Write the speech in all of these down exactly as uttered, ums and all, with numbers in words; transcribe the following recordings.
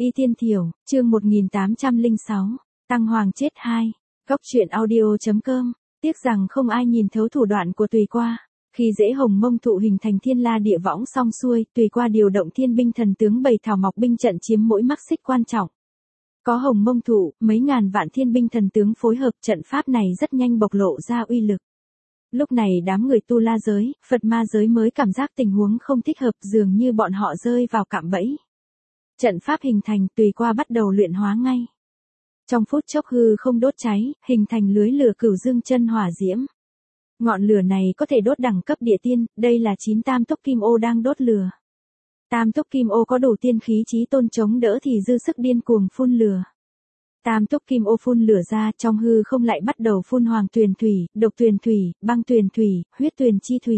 Y Tiên Thiểu, chương một nghìn tám trăm lẻ sáu, Tăng Hoàng chết hai. Góc truyện audio.com, tiếc rằng không ai nhìn thấu thủ đoạn của Tùy Qua. Khi dễ Hồng Mông Thụ hình thành thiên la địa võng xong xuôi, Tùy Qua điều động thiên binh thần tướng bày thảo mọc binh trận chiếm mỗi mắc xích quan trọng. Có Hồng Mông Thụ, mấy ngàn vạn thiên binh thần tướng phối hợp, trận pháp này rất nhanh bộc lộ ra uy lực. Lúc này đám người tu la giới, Phật ma giới mới cảm giác tình huống không thích hợp, dường như bọn họ rơi vào cạm bẫy. Trận pháp hình thành, Tùy Qua bắt đầu luyện hóa ngay. Trong phút chốc hư không đốt cháy, hình thành lưới lửa cửu dương chân hỏa diễm. Ngọn lửa này có thể đốt đẳng cấp địa tiên, đây là chín tam túc kim ô đang đốt lửa. Tam túc kim ô có đủ tiên khí chí tôn chống đỡ thì dư sức điên cuồng phun lửa. Tam túc kim ô phun lửa ra, trong hư không lại bắt đầu phun hoàng tuyền thủy, độc tuyền thủy, băng tuyền thủy, huyết tuyền chi thủy.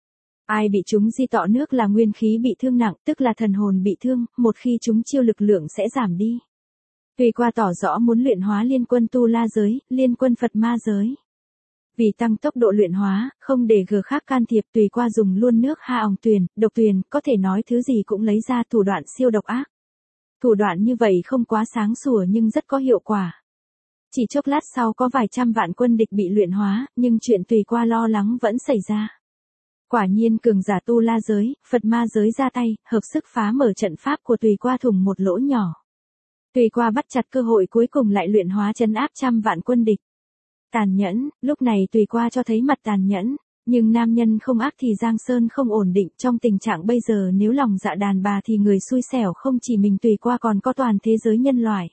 Ai bị chúng di tọ nước là nguyên khí bị thương nặng, tức là thần hồn bị thương, một khi chúng chiêu lực lượng sẽ giảm đi. Tùy Qua tỏ rõ muốn luyện hóa liên quân tu la giới, liên quân Phật ma giới. Vì tăng tốc độ luyện hóa, không để gờ khác can thiệp, Tùy Qua dùng luôn nước ha òng tuyền, độc tuyền, có thể nói thứ gì cũng lấy ra, thủ đoạn siêu độc ác. Thủ đoạn như vậy không quá sáng sủa nhưng rất có hiệu quả. Chỉ chốc lát sau có vài trăm vạn quân địch bị luyện hóa, nhưng chuyện Tùy Qua lo lắng vẫn xảy ra. Quả nhiên cường giả tu la giới, Phật ma giới ra tay, hợp sức phá mở trận pháp của Tùy Qua thủng một lỗ nhỏ. Tùy Qua bắt chặt cơ hội cuối cùng lại luyện hóa trấn áp trăm vạn quân địch. Tàn nhẫn, lúc này Tùy Qua cho thấy mặt tàn nhẫn, nhưng nam nhân không ác thì Giang Sơn không ổn định, trong tình trạng bây giờ nếu lòng dạ đàn bà thì người xui xẻo không chỉ mình Tùy Qua còn có toàn thế giới nhân loại.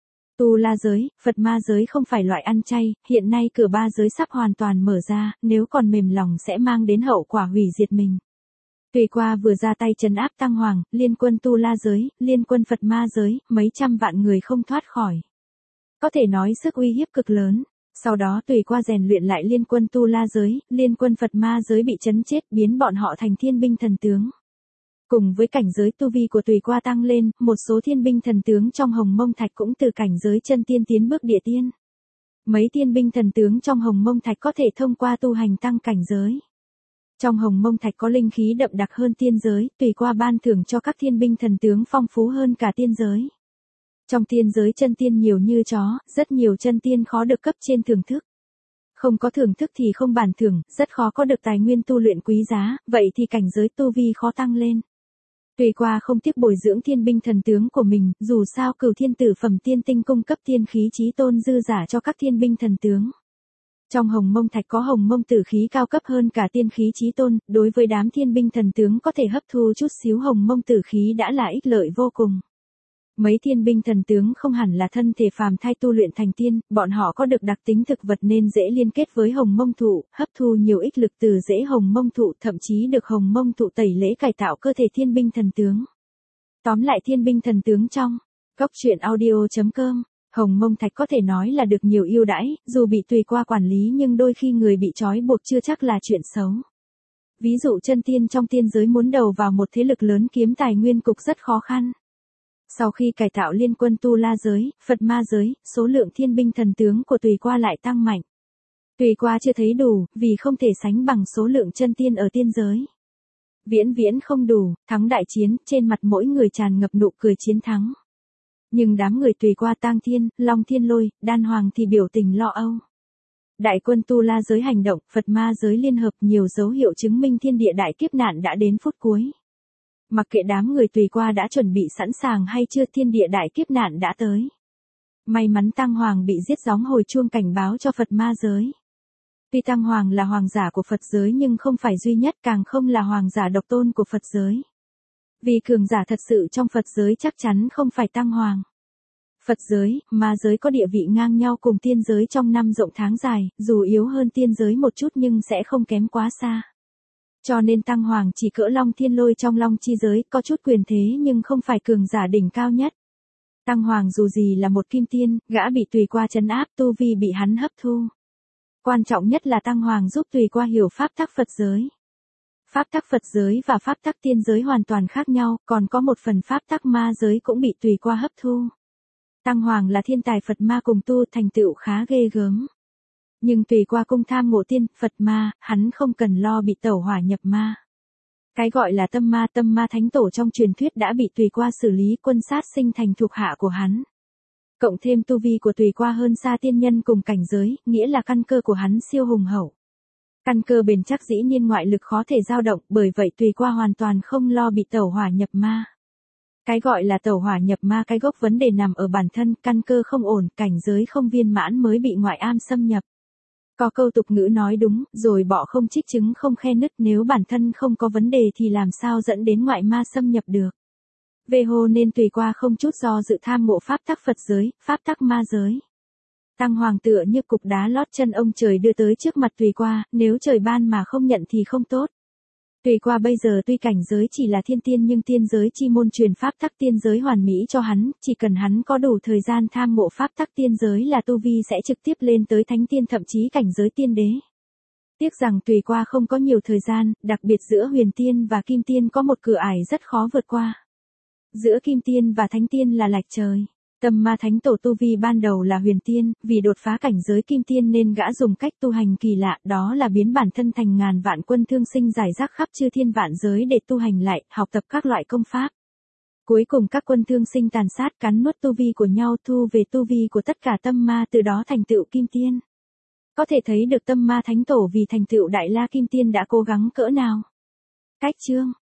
Tu la giới, Phật ma giới không phải loại ăn chay, hiện nay cửa ba giới sắp hoàn toàn mở ra, nếu còn mềm lòng sẽ mang đến hậu quả hủy diệt mình. Tùy Qua vừa ra tay trấn áp Tăng Hoàng, liên quân tu la giới, liên quân Phật ma giới, mấy trăm vạn người không thoát khỏi. Có thể nói sức uy hiếp cực lớn. Sau đó Tùy Qua rèn luyện lại liên quân tu la giới, liên quân Phật ma giới bị chấn chết, biến bọn họ thành thiên binh thần tướng. Cùng với cảnh giới tu vi của Tùy Qua tăng lên, một số thiên binh thần tướng trong Hồng Mông Thạch cũng từ cảnh giới chân tiên tiến bước địa tiên. Mấy thiên binh thần tướng trong Hồng Mông Thạch có thể thông qua tu hành tăng cảnh giới. Trong Hồng Mông Thạch có linh khí đậm đặc hơn tiên giới, Tùy Qua ban thưởng cho các thiên binh thần tướng phong phú hơn cả tiên giới. Trong tiên giới chân tiên nhiều như chó, rất nhiều chân tiên khó được cấp trên thưởng thức. Không có thưởng thức thì không bản thưởng, rất khó có được tài nguyên tu luyện quý giá, vậy thì cảnh giới tu vi khó tăng lên. Tùy Qua không tiếc bồi dưỡng thiên binh thần tướng của mình, dù sao Cửu Thiên Tử Phẩm Tiên Tinh cung cấp tiên khí chí tôn dư giả cho các thiên binh thần tướng. Trong Hồng Mông Thạch có Hồng Mông Tử khí cao cấp hơn cả tiên khí chí tôn, đối với đám thiên binh thần tướng có thể hấp thu chút xíu Hồng Mông Tử khí đã là ích lợi vô cùng. Mấy thiên binh thần tướng không hẳn là thân thể phàm thai tu luyện thành tiên, bọn họ có được đặc tính thực vật nên dễ liên kết với Hồng Mông Thụ, hấp thu nhiều ích lực từ rễ Hồng Mông Thụ, thậm chí được Hồng Mông Thụ tẩy lễ cải tạo cơ thể thiên binh thần tướng. Tóm lại thiên binh thần tướng trong góc truyện audio.com, Hồng Mông Thạch có thể nói là được nhiều ưu đãi, dù bị Tùy Qua quản lý nhưng đôi khi người bị trói buộc chưa chắc là chuyện xấu. Ví dụ chân tiên trong tiên giới muốn đầu vào một thế lực lớn kiếm tài nguyên cục rất khó khăn. Sau khi cải tạo liên quân tu la giới, Phật ma giới, số lượng thiên binh thần tướng của Tùy Qua lại tăng mạnh. Tùy Qua chưa thấy đủ, vì không thể sánh bằng số lượng chân tiên ở tiên giới. Viễn viễn không đủ, thắng đại chiến, trên mặt mỗi người tràn ngập nụ cười chiến thắng. Nhưng đám người Tùy Qua Tang Thiên, Long Thiên Lôi, Đan Hoàng thì biểu tình lo âu. Đại quân tu la giới hành động, Phật ma giới liên hợp, nhiều dấu hiệu chứng minh thiên địa đại kiếp nạn đã đến phút cuối. Mặc kệ đám người Tùy Qua đã chuẩn bị sẵn sàng hay chưa, thiên địa đại kiếp nạn đã tới. May mắn Tăng Hoàng bị giết gióng hồi chuông cảnh báo cho Phật ma giới. Tuy Tăng Hoàng là hoàng giả của Phật giới nhưng không phải duy nhất, càng không là hoàng giả độc tôn của Phật giới. Vì cường giả thật sự trong Phật giới chắc chắn không phải Tăng Hoàng. Phật giới, ma giới có địa vị ngang nhau cùng tiên giới trong năm rộng tháng dài, dù yếu hơn tiên giới một chút nhưng sẽ không kém quá xa. Cho nên Tăng Hoàng chỉ cỡ Long Thiên Lôi trong Long Chi giới, có chút quyền thế nhưng không phải cường giả đỉnh cao nhất. Tăng Hoàng dù gì là một kim tiên, gã bị Tùy Qua trấn áp, tu vi bị hắn hấp thu. Quan trọng nhất là Tăng Hoàng giúp Tùy Qua hiểu pháp tắc Phật giới. Pháp tắc Phật giới và pháp tắc tiên giới hoàn toàn khác nhau, còn có một phần pháp tắc ma giới cũng bị Tùy Qua hấp thu. Tăng Hoàng là thiên tài Phật ma cùng tu, thành tựu khá ghê gớm. Nhưng Tùy Qua cung tham ngộ tiên, Phật ma, hắn không cần lo bị tẩu hỏa nhập ma. Cái gọi là tâm ma tâm ma thánh tổ trong truyền thuyết đã bị Tùy Qua xử lý, quân sát sinh thành thuộc hạ của hắn. Cộng thêm tu vi của Tùy Qua hơn xa tiên nhân cùng cảnh giới, nghĩa là căn cơ của hắn siêu hùng hậu. Căn cơ bền chắc dĩ nhiên ngoại lực khó thể dao động, bởi vậy Tùy Qua hoàn toàn không lo bị tẩu hỏa nhập ma. Cái gọi là tẩu hỏa nhập ma, cái gốc vấn đề nằm ở bản thân, căn cơ không ổn, cảnh giới không viên mãn mới bị ngoại am xâm nhập. Có câu tục ngữ nói đúng, rồi bọ không chích trứng không khe nứt, nếu bản thân không có vấn đề thì làm sao dẫn đến ngoại ma xâm nhập được. Về hồ nên Tùy Qua không chút do dự tham ngộ pháp tắc Phật giới, pháp tắc ma giới. Tăng Hoàng tựa như cục đá lót chân ông trời đưa tới trước mặt Tùy Qua, nếu trời ban mà không nhận thì không tốt. Tùy Qua bây giờ tuy cảnh giới chỉ là thiên tiên nhưng tiên giới chi môn truyền pháp tắc tiên giới hoàn mỹ cho hắn, chỉ cần hắn có đủ thời gian tham ngộ pháp tắc tiên giới là tu vi sẽ trực tiếp lên tới thánh tiên thậm chí cảnh giới tiên đế. Tiếc rằng Tùy Qua không có nhiều thời gian, đặc biệt giữa huyền tiên và kim tiên có một cửa ải rất khó vượt qua. Giữa kim tiên và thánh tiên là lệch trời. Tâm ma thánh tổ tu vi ban đầu là huyền tiên, vì đột phá cảnh giới kim tiên nên gã dùng cách tu hành kỳ lạ, đó là biến bản thân thành ngàn vạn quân thương sinh rải rác khắp chư thiên vạn giới để tu hành lại, học tập các loại công pháp. Cuối cùng các quân thương sinh tàn sát cắn nuốt tu vi của nhau, thu về tu vi của tất cả tâm ma, từ đó thành tựu kim tiên. Có thể thấy được tâm ma thánh tổ vì thành tựu đại la kim tiên đã cố gắng cỡ nào. Cách chương